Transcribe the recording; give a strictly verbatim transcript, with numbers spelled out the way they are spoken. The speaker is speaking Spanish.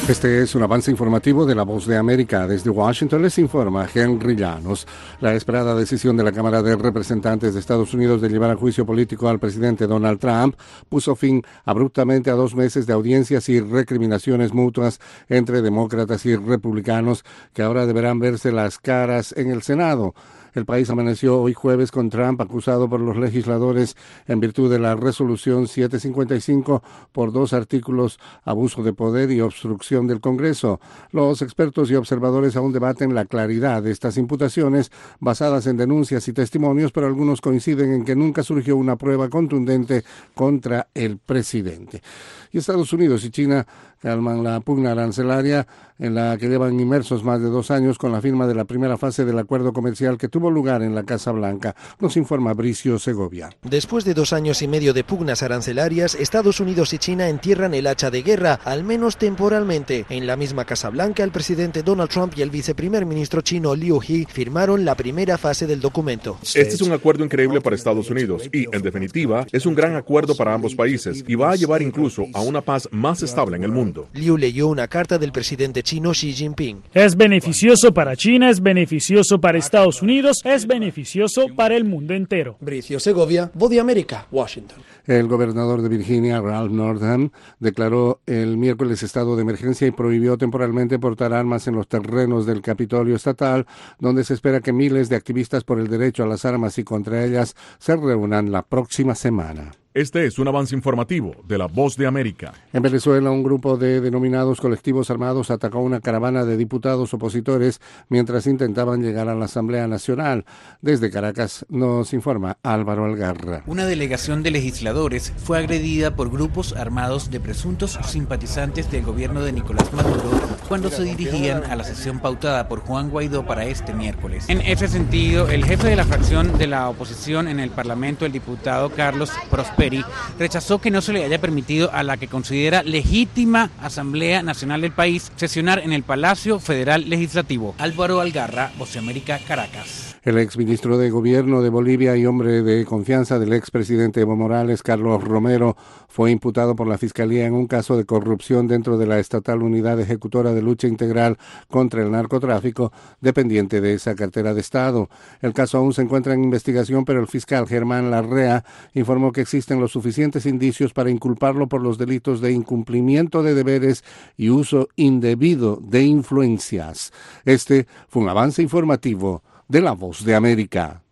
Este es un avance informativo de La Voz de América. Desde Washington les informa Henry Llanos. La esperada decisión de la Cámara de Representantes de Estados Unidos de llevar a juicio político al presidente Donald Trump puso fin abruptamente a dos meses de audiencias y recriminaciones mutuas entre demócratas y republicanos que ahora deberán verse las caras en el Senado. El país amaneció hoy jueves con Trump acusado por los legisladores en virtud de la resolución setecientos cincuenta y cinco por dos artículos: abuso de poder y obstrucción del Congreso. Los expertos y observadores aún debaten la claridad de estas imputaciones basadas en denuncias y testimonios, pero algunos coinciden en que nunca surgió una prueba contundente contra el presidente. Y Estados Unidos y China calman la pugna arancelaria en la que llevan inmersos más de dos años con la firma de la primera fase del acuerdo comercial que tuvo lugar en la Casa Blanca. Nos informa Bricio Segovia. Después de dos años y medio de pugnas arancelarias, Estados Unidos y China entierran el hacha de guerra, al menos temporalmente. En la misma Casa Blanca, el presidente Donald Trump y el viceprimer ministro chino Liu He firmaron la primera fase del documento. Este es un acuerdo increíble para Estados Unidos y, en definitiva, es un gran acuerdo para ambos países y va a llevar incluso a una paz más estable en el mundo. Liu leyó una carta del presidente chino Xi Jinping. Es beneficioso para China, es beneficioso para Estados Unidos, es beneficioso para el mundo entero. Bricio Segovia, Voz de América, Washington. El gobernador de Virginia, Ralph Northam, declaró el miércoles estado de emergencia y prohibió temporalmente portar armas en los terrenos del Capitolio Estatal, donde se espera que miles de activistas por el derecho a las armas y contra ellas se reúnan la próxima semana. Este es un avance informativo de La Voz de América. En Venezuela, un grupo de denominados colectivos armados atacó una caravana de diputados opositores mientras intentaban llegar a la Asamblea Nacional. Desde Caracas nos informa Álvaro Algarra. Una delegación de legisladores fue agredida por grupos armados de presuntos simpatizantes del gobierno de Nicolás Maduro cuando se dirigían a la sesión pautada por Juan Guaidó para este miércoles. En ese sentido, el jefe de la fracción de la oposición en el Parlamento, el diputado Carlos Prosperi, rechazó que no se le haya permitido a la que considera legítima Asamblea Nacional del país sesionar en el Palacio Federal Legislativo. Álvaro Algarra, Voz de América, Caracas. El exministro de Gobierno de Bolivia y hombre de confianza del expresidente Evo Morales, Carlos Romero, fue imputado por la Fiscalía en un caso de corrupción dentro de la estatal Unidad Ejecutora de Lucha Integral contra el Narcotráfico, dependiente de esa cartera de Estado. El caso aún se encuentra en investigación, pero el fiscal Germán Larrea informó que existen los suficientes indicios para inculparlo por los delitos de incumplimiento de deberes y uso indebido de influencias. Este fue un avance informativo de La Voz de América.